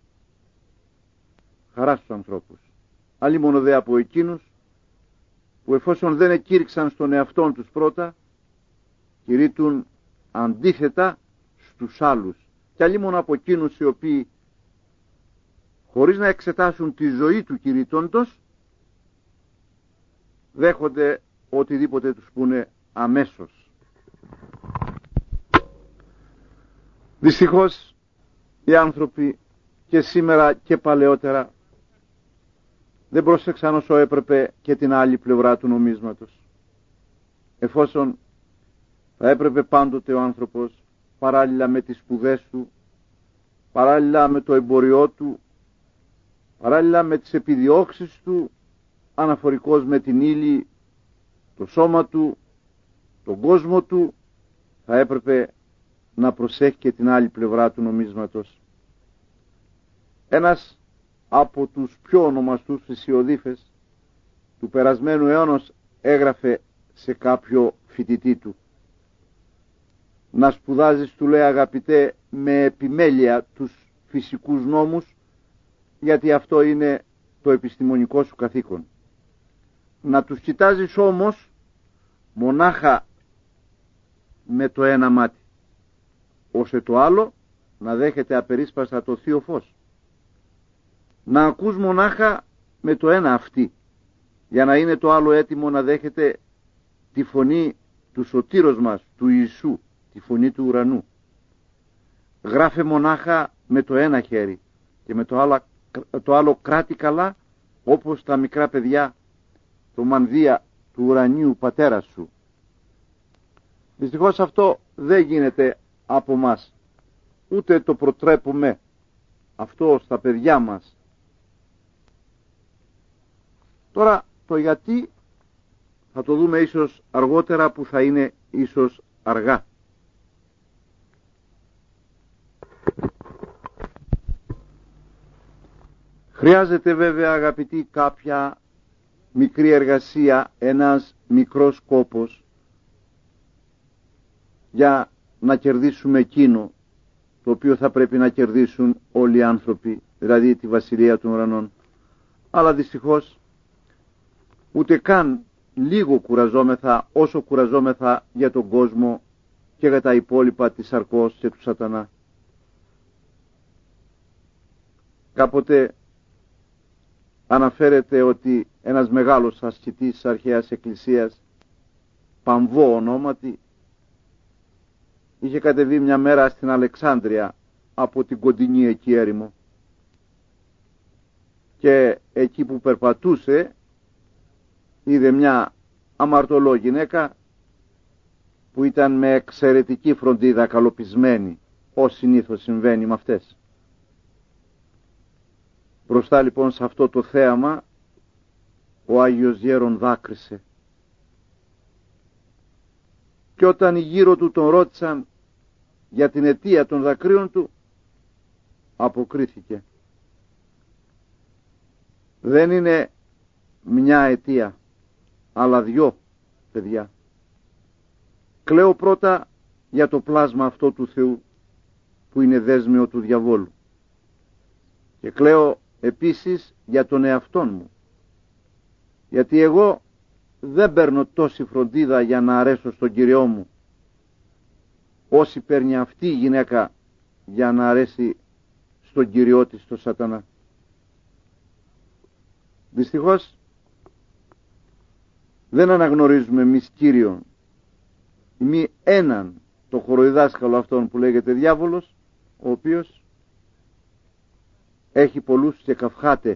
Χαρά στους ανθρώπους. Αλλή μόνο δε από εκείνους που εφόσον δεν εκήρυξαν στον εαυτόν τους πρώτα, κηρύττουν αντίθετα στους άλλους. Και αλλή μόνο από εκείνους οι οποίοι χωρίς να εξετάσουν τη ζωή του κηρύττοντος δέχονται οτιδήποτε τους πούνε αμέσως. Δυστυχώς οι άνθρωποι και σήμερα και παλαιότερα δεν πρόσεξαν όσο έπρεπε και την άλλη πλευρά του νομίσματος. Εφόσον θα έπρεπε πάντοτε ο άνθρωπος παράλληλα με τις σπουδές του, παράλληλα με το εμποριό του, παράλληλα με τις επιδιώξεις του, αναφορικώς με την ύλη, το σώμα του, τον κόσμο του, θα έπρεπε να προσέχει και την άλλη πλευρά του νομίσματος. Ένας από τους πιο ονομαστούς φυσιοδίφες του περασμένου αιώνος έγραφε σε κάποιο φοιτητή του: να σπουδάζεις, του λέει, αγαπητέ, με επιμέλεια τους φυσικούς νόμους, γιατί αυτό είναι το επιστημονικό σου καθήκον. Να τους κοιτάζεις όμως μονάχα με το ένα μάτι, ώστε το άλλο να δέχεται απερίσπαστα το θείο φως. Να ακούς μονάχα με το ένα αυτί, για να είναι το άλλο έτοιμο να δέχεται τη φωνή του σωτήρος μας, του Ιησού, τη φωνή του ουρανού. Γράφε μονάχα με το ένα χέρι και με το άλλο, το άλλο κράτη καλά, όπως τα μικρά παιδιά το μανδύα του ουρανίου πατέρα σου. Δυστυχώς αυτό δεν γίνεται από μας, ούτε το προτρέπουμε αυτό στα παιδιά μας. Τώρα το γιατί θα το δούμε ίσως αργότερα, που θα είναι ίσως αργά. Χρειάζεται βέβαια, αγαπητοί, κάποια μικρή εργασία, ένας μικρός κόπος για να κερδίσουμε εκείνο το οποίο θα πρέπει να κερδίσουν όλοι οι άνθρωποι, δηλαδή τη Βασιλεία των Ουρανών. Αλλά δυστυχώς ούτε καν λίγο κουραζόμεθα όσο κουραζόμεθα για τον κόσμο και για τα υπόλοιπα της σαρκός και του σατανά. Κάποτε αναφέρεται ότι ένας μεγάλος ασκητής της αρχαίας εκκλησίας, Παμβό ονόματι, είχε κατεβεί μια μέρα στην Αλεξάνδρεια από την κοντινή εκεί έρημο, και εκεί που περπατούσε είδε μια αμαρτωλό γυναίκα που ήταν με εξαιρετική φροντίδα καλοπισμένοι, ως συνήθως συμβαίνει με αυτές. Μπροστά λοιπόν σε αυτό το θέαμα ο Άγιος Γέρον δάκρυσε, και όταν οι γύρω του τον ρώτησαν για την αιτία των δακρύων του, αποκρίθηκε: δεν είναι μια αιτία, αλλά δυο, παιδιά. Κλαίω πρώτα για το πλάσμα αυτό του Θεού που είναι δέσμιο του διαβόλου, και κλαίω επίσης για τον εαυτόν μου, γιατί εγώ δεν παίρνω τόση φροντίδα για να αρέσω στον Κυριό μου όσοι παίρνει αυτή η γυναίκα για να αρέσει στον Κυριό της, τον Σατανά. Δυστυχώς δεν αναγνωρίζουμε εμείς Κύριον ή μη έναν το χωροϊδάσκαλο αυτόν που λέγεται διάβολος, ο οποίος έχει πολλούς και καυχάται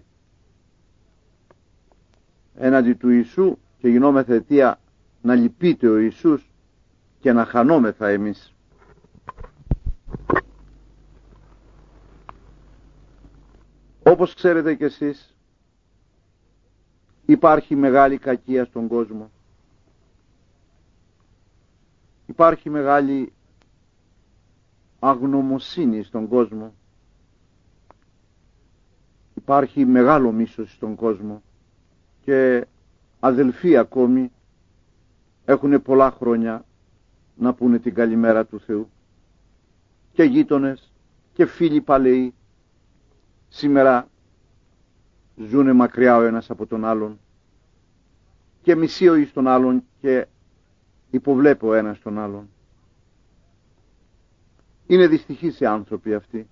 έναντι του Ιησού, και γινόμεθα αιτία να λυπείται ο Ιησούς και να χανόμεθα εμείς. Όπως ξέρετε κι εσείς, υπάρχει μεγάλη κακία στον κόσμο. Υπάρχει μεγάλη αγνωμοσύνη στον κόσμο. Υπάρχει μεγάλο μίσος στον κόσμο, και αδελφοί ακόμη έχουν πολλά χρόνια να πούνε την καλημέρα του Θεού, και γείτονες και φίλοι παλαιοί σήμερα ζουνε μακριά ο ένας από τον άλλον, και μισεί ο εις τον άλλον και υποβλέπει ο ένας τον άλλον. Είναι δυστυχείς οι άνθρωποι αυτοί.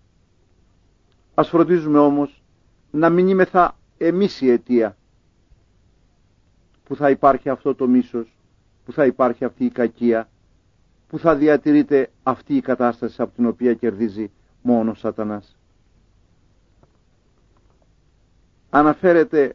Ας φροντίζουμε όμως να μην είμεθα εμείς η αιτία που θα υπάρχει αυτό το μίσος, που θα υπάρχει αυτή η κακία, που θα διατηρείται αυτή η κατάσταση από την οποία κερδίζει μόνο ο Σατανάς. Αναφέρεται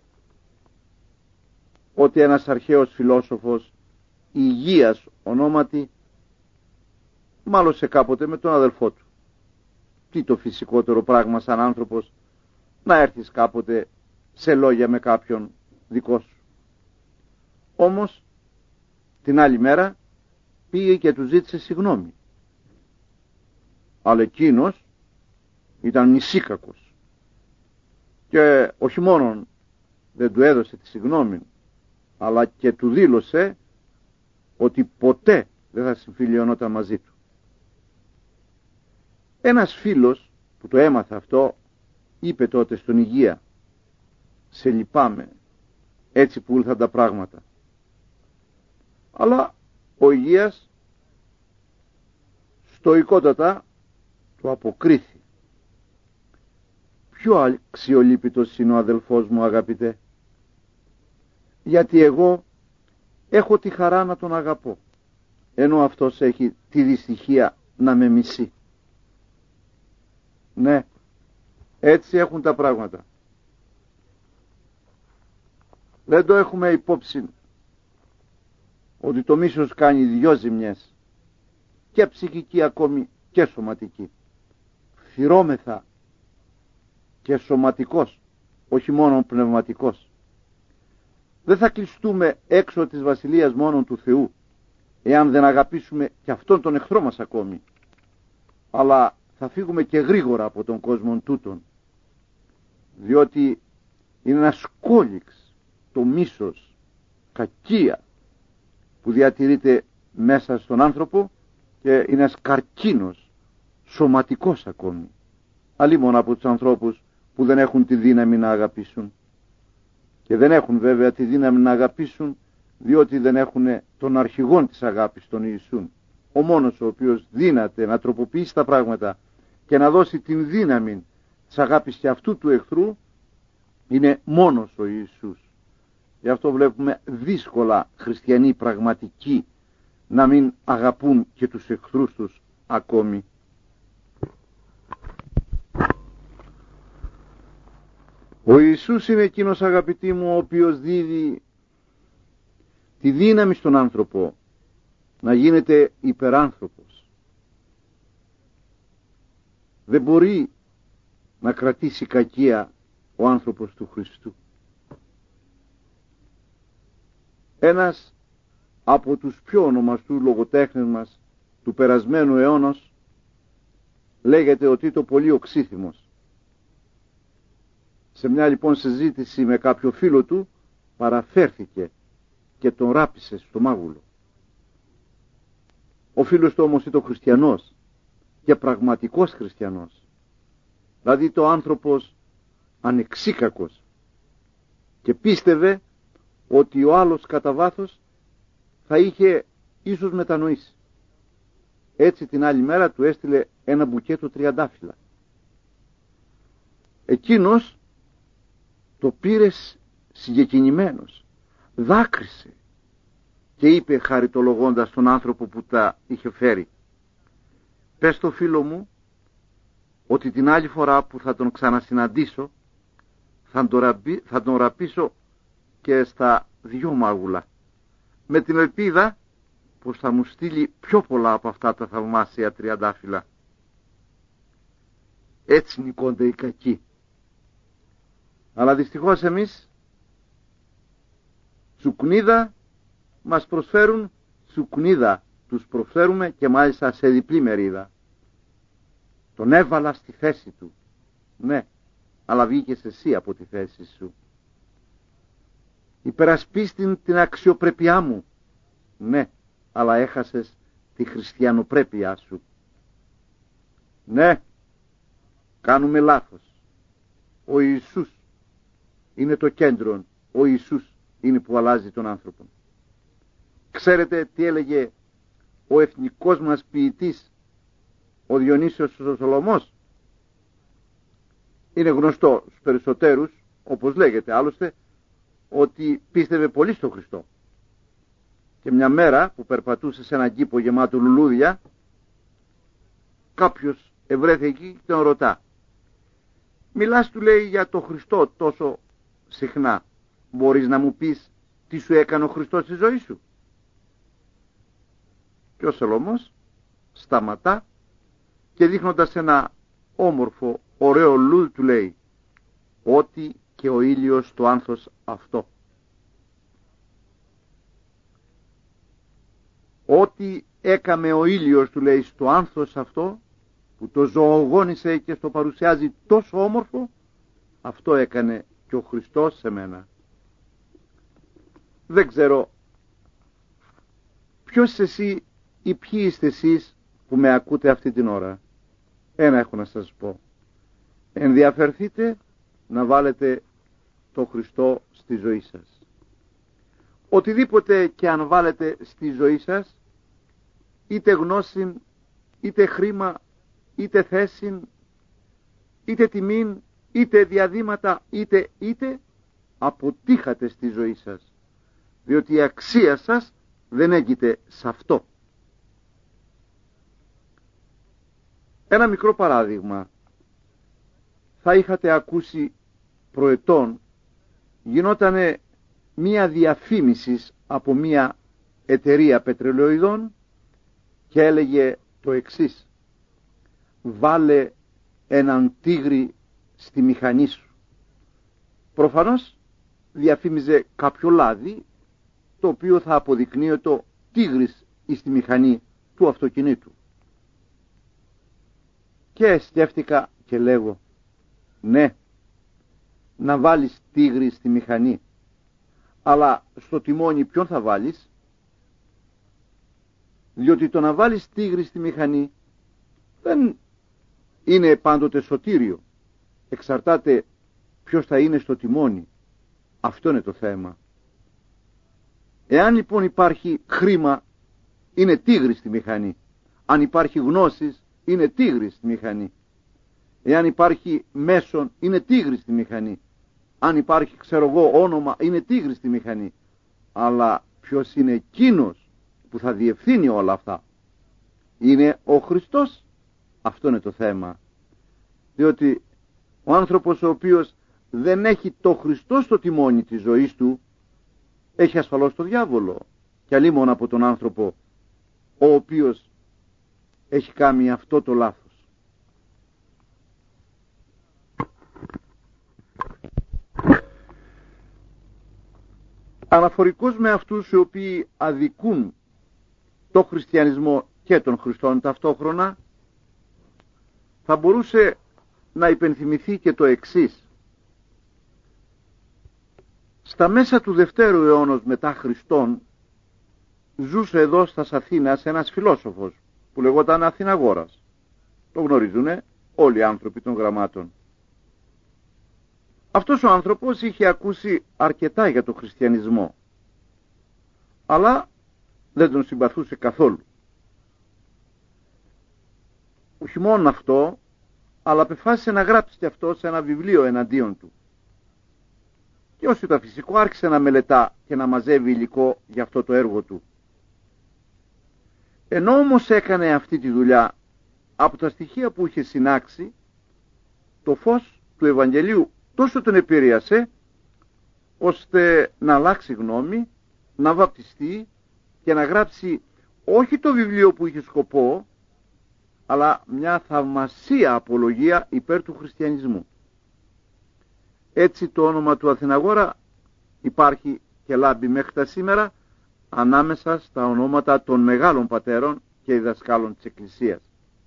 ότι ένας αρχαίος φιλόσοφος Υγείας ονόματι μάλωσε κάποτε με τον αδελφό του. Τι το φυσικότερο πράγμα σαν άνθρωπος να έρθεις κάποτε σε λόγια με κάποιον δικό σου. Όμως την άλλη μέρα πήγε και του ζήτησε συγγνώμη, αλλά εκείνος ήταν νησίκακος και όχι μόνον δεν του έδωσε τη συγγνώμη, αλλά και του δήλωσε ότι ποτέ δεν θα συμφιλιωνόταν μαζί του. Ένας φίλος που το έμαθε αυτό είπε τότε στον Υγεία: σε λυπάμαι, έτσι που ήλθαν τα πράγματα. Αλλά ο Υγείας στοικότατα του αποκρίθη: πιο αξιολύπητος είναι ο αδελφός μου, αγαπητέ, γιατί εγώ έχω τη χαρά να τον αγαπώ, ενώ αυτός έχει τη δυστυχία να με μισεί. Ναι, έτσι έχουν τα πράγματα. Δεν το έχουμε υπόψη ότι το μίσος κάνει δυο ζημιές, και ψυχική ακόμη και σωματική. Φυρώμεθα και σωματικός, όχι μόνο πνευματικός. Δεν θα κλειστούμε έξω της βασιλείας μόνο του Θεού εάν δεν αγαπήσουμε και αυτόν τον εχθρό μας ακόμη, αλλά θα φύγουμε και γρήγορα από τον κόσμο τούτον, διότι είναι ένας κόλυξ το μίσος, κακία που διατηρείται μέσα στον άνθρωπο, και είναι ένας καρκίνος σωματικός ακόμη, αλλήμον από τους ανθρώπους που δεν έχουν τη δύναμη να αγαπήσουν. Και δεν έχουν βέβαια τη δύναμη να αγαπήσουν, διότι δεν έχουν τον αρχηγόν της αγάπης, τον Ιησούν. Ο μόνος ο οποίος δύναται να τροποποιήσει τα πράγματα και να δώσει την δύναμη της αγάπης και αυτού του εχθρού είναι μόνος ο Ιησούς. Γι' αυτό βλέπουμε δύσκολα χριστιανοί πραγματικοί να μην αγαπούν και τους εχθρούς τους ακόμη. Ο Ιησούς είναι εκείνος, αγαπητοί μου, ο οποίος δίδει τη δύναμη στον άνθρωπο να γίνεται υπεράνθρωπος. Δεν μπορεί να κρατήσει κακία ο άνθρωπος του Χριστού. Ένας από τους πιο ονομαστούς λογοτέχνες μας του περασμένου αιώνος λέγεται ότι το πολύ οξύθυμος. Σε μια λοιπόν συζήτηση με κάποιο φίλο του παραφέρθηκε και τον ράπισε στο μάγουλο. Ο φίλος του όμως ήταν χριστιανός και πραγματικός χριστιανός, δηλαδή το άνθρωπος ανεξίκακος, και πίστευε ότι ο άλλος κατά βάθος θα είχε ίσως μετανοήσει. Έτσι την άλλη μέρα του έστειλε ένα μπουκέτο τριαντάφυλλα. Εκείνος το πήρε συγκεκινημένος, δάκρυσε και είπε χαριτολογώντας τον άνθρωπο που τα είχε φέρει: «Πες στο φίλο μου ότι την άλλη φορά που θα τον ξανασυναντήσω θα τον, ραπεί, θα τον ραπίσω και στα δυο μάγουλα, με την ελπίδα πως θα μου στείλει πιο πολλά από αυτά τα θαυμάσια τριαντάφυλλα». Έτσι νικώνται οι κακοί. Αλλά δυστυχώς εμείς τσουκνίδα μας προσφέρουν, τσουκνίδα τους προσφέρουμε, και μάλιστα σε διπλή μερίδα. Τον έβαλα στη θέση του. Ναι, αλλά βγήκες εσύ από τη θέση σου. Υπερασπίστην την αξιοπρέπειά μου. Ναι, αλλά έχασες τη χριστιανοπρέπειά σου. Ναι, κάνουμε λάθος. Ο Ιησούς είναι το κέντρο. Ο Ιησούς είναι που αλλάζει τον άνθρωπο. Ξέρετε τι έλεγε ο εθνικός μας ποιητής, ο Διονύσιος ο Σολωμός? Είναι γνωστό στους περισσότερους, όπως λέγεται άλλωστε, ότι πίστευε πολύ στον Χριστό. Και μια μέρα που περπατούσε σε έναν κήπο γεμάτο λουλούδια, κάποιος ευρέθηκε εκεί και τον ρωτά: «Μιλάς», του λέει, «για το Χριστό τόσο συχνά. Μπορείς να μου πεις τι σου έκανε ο Χριστός στη ζωή σου?» Και ο Σολωμός σταματά και δείχνοντας ένα όμορφο ωραίο λουλούδι του λέει: «Ότι και ο ήλιος το άνθος αυτό». Ό,τι έκαμε ο ήλιος, του λέει, στο άνθος αυτό που το ζωογόνησε και στο παρουσιάζει τόσο όμορφο, αυτό έκανε και ο Χριστός σε μένα. Δεν ξέρω ποιος είσαι εσύ ή ποιοι είστε εσείς που με ακούτε αυτή την ώρα. Ένα έχω να σας πω: ενδιαφερθείτε να βάλετε το Χριστό στη ζωή σας. Οτιδήποτε και αν βάλετε στη ζωή σας, είτε γνώση, είτε χρήμα, είτε θέση, είτε τιμήν, είτε διαδήματα, είτε είτε αποτύχατε στη ζωή σας, διότι η αξία σας δεν έγκυται σε αυτό. Ένα μικρό παράδειγμα. Θα είχατε ακούσει προετών, γινότανε μία διαφήμιση από μία εταιρεία πετρελαιοειδών και έλεγε το εξής: «Βάλε έναν τίγρη στη μηχανή σου». Προφανώς διαφήμιζε κάποιο λάδι το οποίο θα αποδεικνύει το τίγρης στη μηχανή του αυτοκινήτου. Και σκέφτηκα και λέγω: ναι, να βάλεις τίγρη στη μηχανή, αλλά στο τιμόνι ποιον θα βάλεις? Διότι το να βάλεις τίγρη στη μηχανή δεν είναι πάντοτε σωτήριο. Εξαρτάται ποιος θα είναι στο τιμόνι. Αυτό είναι το θέμα. Εάν λοιπόν υπάρχει χρήμα, είναι τίγρη στη μηχανή. Αν υπάρχει γνώσης, είναι τίγρη στη μηχανή. Εάν υπάρχει μέσον, είναι τίγρη στη μηχανή. Αν υπάρχει, ξέρω εγώ, όνομα, είναι τίγρη στη μηχανή. Αλλά ποιος είναι εκείνος που θα διευθύνει όλα αυτά? Είναι ο Χριστός. Αυτό είναι το θέμα. Διότι ο άνθρωπος ο οποίος δεν έχει το Χριστό στο τιμόνι της ζωής του, έχει ασφαλώς το διάβολο, και αλίμονα από τον άνθρωπο ο οποίος έχει κάνει αυτό το λάθος. Αναφορικώς με αυτούς οι οποίοι αδικούν το χριστιανισμό και των Χριστών ταυτόχρονα, θα μπορούσε να υπενθυμηθεί και το εξής. Στα μέσα του δευτέρου αιώνος μετά Χριστόν ζούσε εδώ στα Αθήνας ένας φιλόσοφος που λεγόταν Αθηναγόρας. Το γνωρίζουνε όλοι οι άνθρωποι των γραμμάτων. Αυτός ο άνθρωπος είχε ακούσει αρκετά για το χριστιανισμό, αλλά δεν τον συμπαθούσε καθόλου. Όχι μόνο αυτό, αλλά απεφάσισε να γράψει και αυτό σε ένα βιβλίο εναντίον του. Και όσο ήταν φυσικό άρχισε να μελετά και να μαζεύει υλικό για αυτό το έργο του. Ενώ όμως έκανε αυτή τη δουλειά, από τα στοιχεία που είχε συνάξει, το φως του Ευαγγελίου τόσο τον επηρέασε, ώστε να αλλάξει γνώμη, να βαπτιστεί και να γράψει όχι το βιβλίο που είχε σκοπό, αλλά μια θαυμασία απολογία υπέρ του χριστιανισμού. Έτσι το όνομα του Αθηναγόρα υπάρχει και λάμπει μέχρι τα σήμερα ανάμεσα στα ονόματα των μεγάλων πατέρων και διδασκάλων της Εκκλησίας.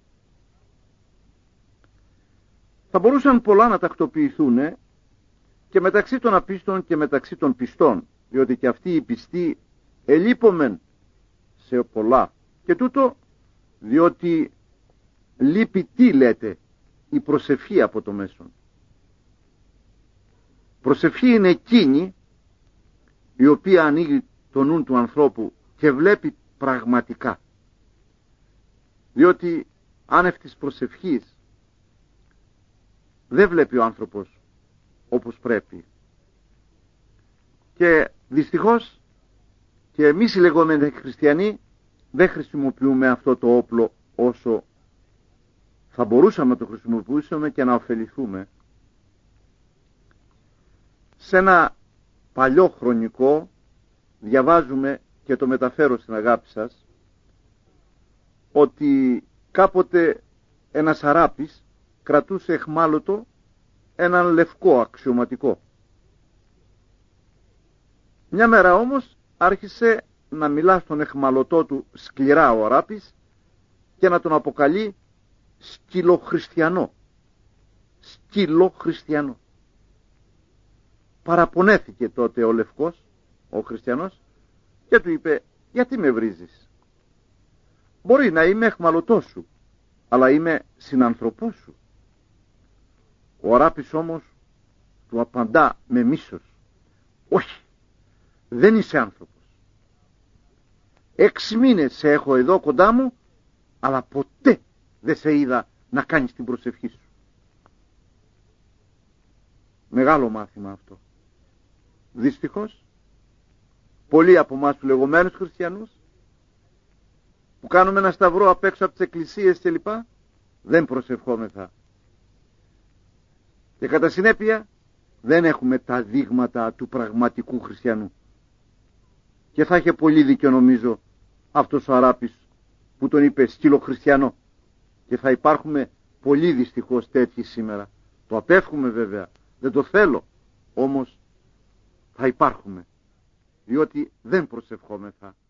Θα μπορούσαν πολλά να τακτοποιηθούν και μεταξύ των απίστων και μεταξύ των πιστών, διότι και αυτοί οι πιστοί ελείπομεν σε πολλά. Και τούτο διότι λείπει, τι λέτε, η προσευχή από το μέσον. Προσευχή είναι εκείνη η οποία ανοίγει το νου του ανθρώπου και βλέπει πραγματικά. Διότι άνευ της προσευχής δεν βλέπει ο άνθρωπος όπως πρέπει. Και δυστυχώς και εμείς οι λεγόμενοι χριστιανοί δεν χρησιμοποιούμε αυτό το όπλο όσο θα μπορούσαμε να το χρησιμοποιήσουμε και να ωφεληθούμε. Σε ένα παλιό χρονικό διαβάζουμε, και το μεταφέρω στην αγάπη σας, ότι κάποτε ένας αράπης κρατούσε εχμάλωτο έναν λευκό αξιωματικό. Μια μέρα όμως άρχισε να μιλά στον εχμαλωτό του σκληρά ο αράπης και να τον αποκαλεί σκυλοχριστιανό. Σκυλοχριστιανό. Παραπονέθηκε τότε ο λευκός, ο χριστιανός, και του είπε, γιατί με βρίζεις? Μπορεί να είμαι εχμαλωτός σου, αλλά είμαι συνανθρωπός σου. Ο αράπης όμως του απαντά με μίσος, όχι, δεν είσαι άνθρωπος. Έξι μήνες σε έχω εδώ κοντά μου, αλλά ποτέ δεν σε είδα να κάνεις την προσευχή σου. Μεγάλο μάθημα αυτό. Δυστυχώς, πολλοί από εμάς του λεγόμενους χριστιανούς, που κάνουμε ένα σταυρό απ' έξω από τις εκκλησίες και λοιπά, δεν προσευχόμεθα. Και κατά συνέπεια δεν έχουμε τα δείγματα του πραγματικού χριστιανού. Και θα είχε πολύ δίκιο νομίζω αυτός ο αράπης που τον είπε σκυλοχριστιανό. Και θα υπάρχουμε πολύ δυστυχώς τέτοιοι σήμερα. Το απέφχουμε βέβαια, δεν το θέλω, όμως θα υπάρχουμε, διότι δεν προσευχόμεθα.